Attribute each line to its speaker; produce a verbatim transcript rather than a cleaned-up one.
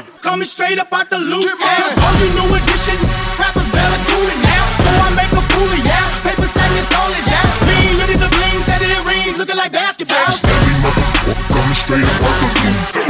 Speaker 1: coming straight up out the loot. Yeah. Oh, you new edition, rappers better cool it now. So I make a fool of ya. Paper stack is solid, yeah. Lean, look at the bling, set it rings, looking like basketball.
Speaker 2: Steady motherfucker, coming straight up out the loot.